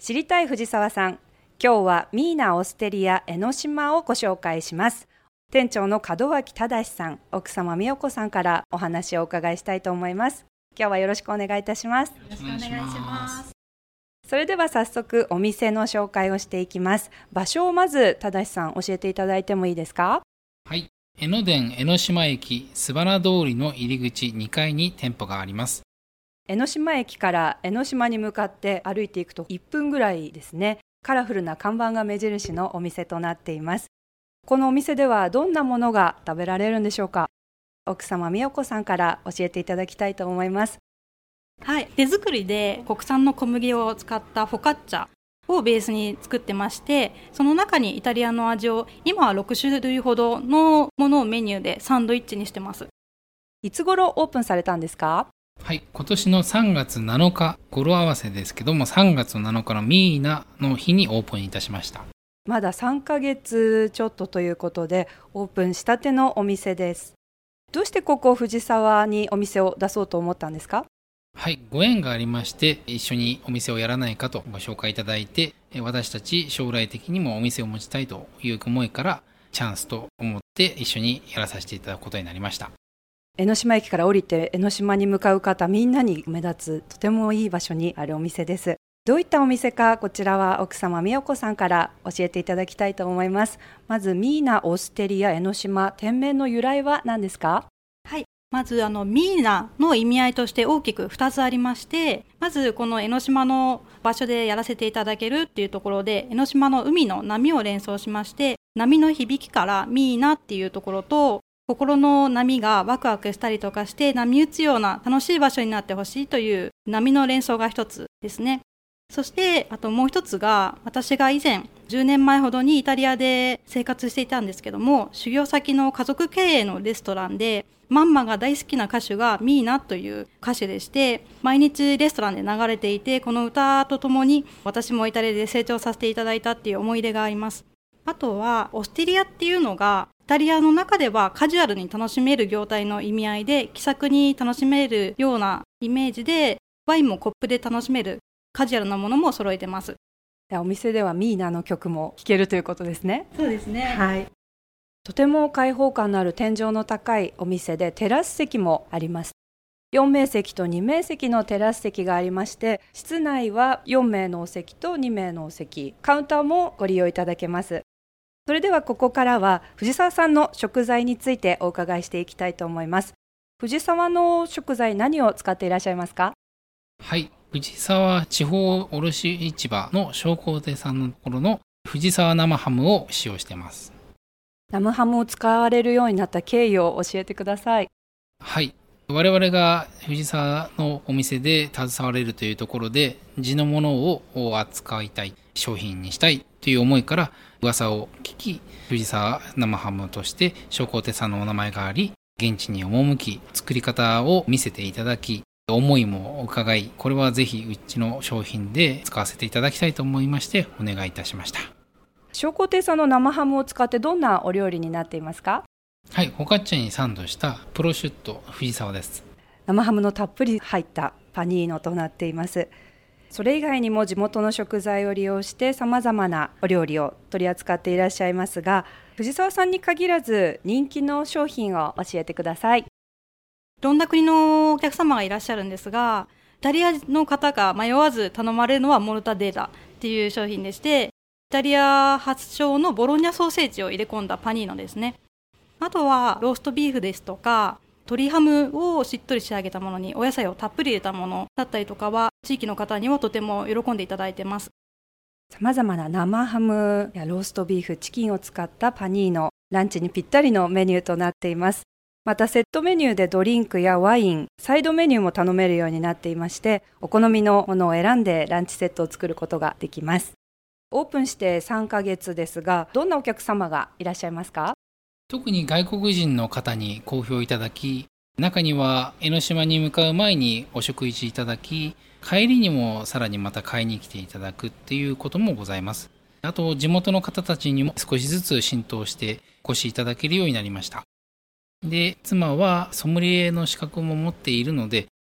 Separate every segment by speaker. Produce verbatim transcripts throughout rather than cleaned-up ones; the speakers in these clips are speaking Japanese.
Speaker 1: 知りたい藤沢さん、今日はミーナオステリア江ノ島をご紹介します。店長の門脇忠さん、奥様美代子さんからお話をお伺いしたいと思います。今日はよろしくお願いいたします。よ
Speaker 2: ろしくお願いします。
Speaker 1: それでは早速お店の紹介をしていきます。場所をまず忠さん教えていただいてもいいですか？
Speaker 2: はい、江ノ電江ノ島駅すばな通りの入り口にかいに店舗があります。
Speaker 1: 江ノ島駅から江ノ島に向かって歩いていくといっぷんぐらいですね。カラフルな看板が目印のお店となっています。このお店ではどんなものが食べられるんでしょうか？奥様美代子さんから教えていただきたいと思います。
Speaker 3: はい、手作りで国産の小麦を使ったフォカッチャをベースに作ってまして、その中にイタリアの味を今はろくしゅるいほどのものをメニューでサンドイッチにしてます。
Speaker 1: いつ頃オープンされたんですか？
Speaker 2: はい、今年のさんがつなのか、語呂合わせですけども、さんがつなのかのミーナの日にオープンいたしました。
Speaker 1: まださんかげつちょっとということで、オープンしたてのお店です。どうしてここ藤沢にお店を出そうと思ったんですか？
Speaker 2: はい、ご縁がありまして、一緒にお店をやらないかとご紹介いただいて、私たち将来的にもお店を持ちたいという思いからチャンスと思って一緒にやらさせていただくことになりました。
Speaker 1: 江ノ島駅から降りて江ノ島に向かう方みんなに目立つとてもいい場所にあるお店です。どういったお店か、こちらは奥様美代子さんから教えていただきたいと思います。まずミーナオステリア江ノ島、店名の由来は何ですか？
Speaker 3: はい、まずあのミーナの意味合いとして大きくふたつありまして、まずこの江ノ島の場所でやらせていただけるっていうところで、江ノ島の海の波を連想しまして、波の響きからミーナっていうところと、心の波がワクワクしたりとかして波打つような楽しい場所になってほしいという波の連想が一つですね。そしてあともう一つが、私が以前じゅうねんまえほどにイタリアで生活していたんですけども、修行先の家族経営のレストランでマンマが大好きな歌手がミーナという歌手でして、毎日レストランで流れていて、この歌とともに私もイタリアで成長させていただいたっていう思い出があります。あとはオステリアっていうのがイタリアの中ではカジュアルに楽しめる業態の意味合いで、気さくに楽しめるようなイメージで、ワインもコップで楽しめるカジュアルなものも揃えてます。
Speaker 1: お店ではミーナの曲も聴けるということですね。
Speaker 3: そうですね、
Speaker 1: はい、とても開放感のある天井の高いお店で、テラス席もあります。よんめいせきとにめいせきのテラス席がありまして、室内はよんめいのお席とにめいのお席、カウンターもご利用いただけます。それではここからは藤沢さんの食材についてお伺いしていきたいと思います。藤沢の食材、何を使っていらっしゃいますか？
Speaker 2: はい、藤沢地方卸市場の商工亭さんのところの藤沢生ハムを使用しています。
Speaker 1: 生ハムを使われるようになった経緯を教えてください。
Speaker 2: はい、我々が藤沢のお店で携われるというところで、地のものを扱いたい、商品にしたいという思いから噂を聞き、藤沢生ハムとして商工亭さんのお名前があり、現地に赴き作り方を見せていただき、思いも伺い、これはぜひうちの商品で使わせていただきたいと思いましてお願いいたしました。
Speaker 1: 商工亭さんの生ハムを使ってどんなお料理になっていますか？
Speaker 2: はい、フォカッチャにサンドしたプロシュット藤沢です。
Speaker 1: 生ハムのたっぷり入ったパニーノとなっています。それ以外にも地元の食材を利用してさまざまなお料理を取り扱っていらっしゃいますが、藤沢さんに限らず人気の商品を教えてください。
Speaker 3: いろんな国のお客様がいらっしゃるんですが、イタリアの方が迷わず頼まれるのはモルタデーラっていう商品でして、イタリア発祥のボローニャソーセージを入れ込んだパニーノですね。あとはローストビーフですとか、鶏ハムをしっとり仕上げたものにお野菜をたっぷり入れたものだったりとかは、地域の方にもとても喜んでいただいてます。
Speaker 1: さまざまな生ハムやローストビーフ、チキンを使ったパニーノ、ランチにぴったりのメニューとなっています。またセットメニューでドリンクやワイン、サイドメニューも頼めるようになっていまして、お好みのものを選んでランチセットを作ることができます。オープンしてさんかげつですが、どんなお客様がいらっしゃいますか？
Speaker 2: 特に外国人の方に好評いただき、中には江ノ島に向かう前にお食事いただき、帰りにもさらにまた買いに来ていただくっていうこともございます。あと地元の方たちにも少しずつ浸透してお越しいただけるようになりました。で、妻はソムリエの資格も持っているので、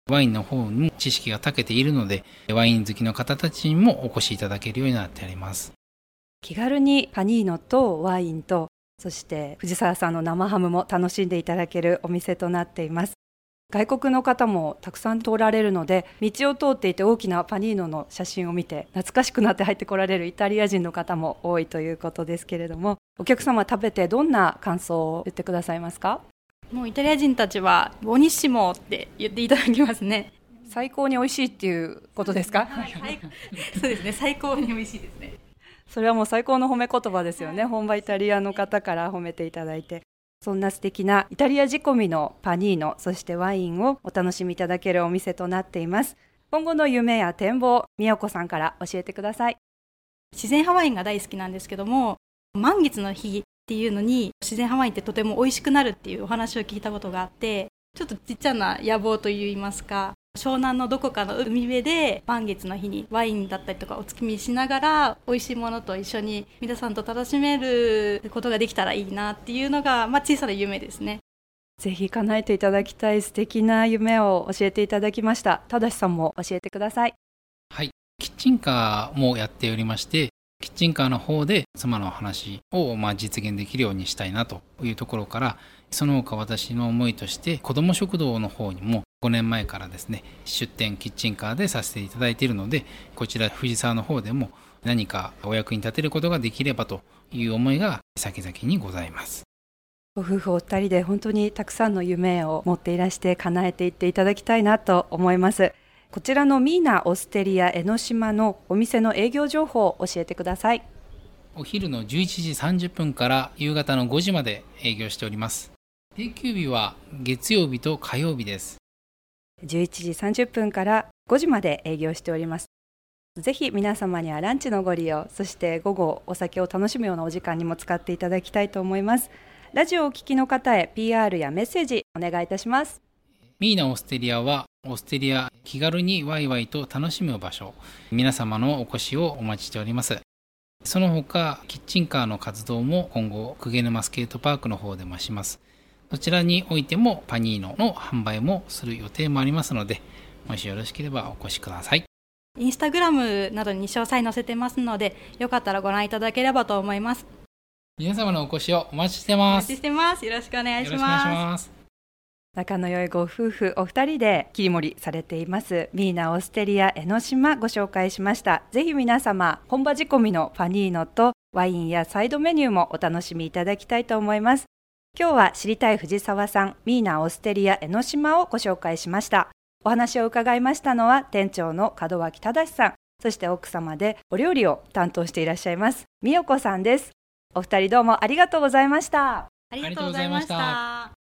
Speaker 2: ワインの方にも知識が長けているので、ワイン好きの方たちにもお越しいただけるようになっております。
Speaker 1: 気軽にパニーノとワインと、そして藤沢さんの生ハムも楽しんでいただけるお店となっています。外国の方もたくさん通られるので、道を通っていて大きなパニーノの写真を見て懐かしくなって入ってこられるイタリア人の方も多いということですけれども、お客様食べてどんな感想を言ってくださいますか？
Speaker 3: もうイタリア人たちはボニッシモって言っていただきますね。
Speaker 1: 最高に美味しいっていうことですか？
Speaker 3: はい、そうですね、最高に美味しいですね。
Speaker 1: それはもう最高の褒め言葉ですよね。本場イタリアの方から褒めていただいて、そんな素敵なイタリア仕込みのパニーノ、そしてワインをお楽しみいただけるお店となっています。今後の夢や展望、宮子さんから教えてください。
Speaker 3: 自然派ワインが大好きなんですけども、満月の日っていうのに自然派ワインってとても美味しくなるっていうお話を聞いたことがあって、ちょっとちっちゃな野望といいますか、湘南のどこかの海辺で満月の日にワインだったりとかお月見しながら美味しいものと一緒に皆さんと楽しめることができたらいいなっていうのが、まあ、小さな夢ですね。
Speaker 1: ぜひ叶えていただきたい素敵な夢を教えていただきました。正さんも教えてください。
Speaker 2: はい、キッチンカーもやっておりまして、キッチンカーの方で妻の話をまあ実現できるようにしたいなというところから、その他私の思いとして子ども食堂の方にもごねんまえからですね、出店キッチンカーでさせていただいているので、こちら藤沢の方でも何かお役に立てることができればという思いが先々にございます。
Speaker 1: ご夫婦お二人で本当にたくさんの夢を持っていらして叶えていっていただきたいなと思います。こちらのミーナオステリア江ノ島のお店の営業情報を教えてください。
Speaker 2: お昼のじゅういちじさんじゅっぷんから夕方のごじまで営業しております。定休日は月曜日と火曜日です。
Speaker 1: じゅういちじさんじゅっぷんからごじまで営業しております。ぜひ皆様にはランチのご利用、そして午後お酒を楽しむようなお時間にも使っていただきたいと思います。ラジオをお聞きの方へ ピーアール やメッセージお願いいたします。
Speaker 2: ミーナオステリアはオステリア気軽にワイワイと楽しむ場所、皆様のお越しをお待ちしております。その他キッチンカーの活動も今後鵠沼スケートパークの方でもします。そちらにおいてもパニーノの販売もする予定もありますので、もしよろしければお越しください。
Speaker 3: インスタグラムなどに詳細載せてますので、よかったらご覧いただければと思います。
Speaker 2: 皆様のお越しをお待ちしてます。
Speaker 3: お待ちしてます。よろしくお願いします。
Speaker 2: よろしくお願いします。
Speaker 1: 仲の良いご夫婦お二人で切り盛りされていますミーナオステリア江ノ島ご紹介しました。ぜひ皆様本場仕込みのパニーノとワインやサイドメニューもお楽しみいただきたいと思います。今日は知りたい藤沢さんミーナオステリア江ノ島をご紹介しました。お話を伺いましたのは店長の門脇忠さん、そして奥様でお料理を担当していらっしゃいます美代子さんです。お二人どうもありがとうございました。
Speaker 3: ありがとうございました。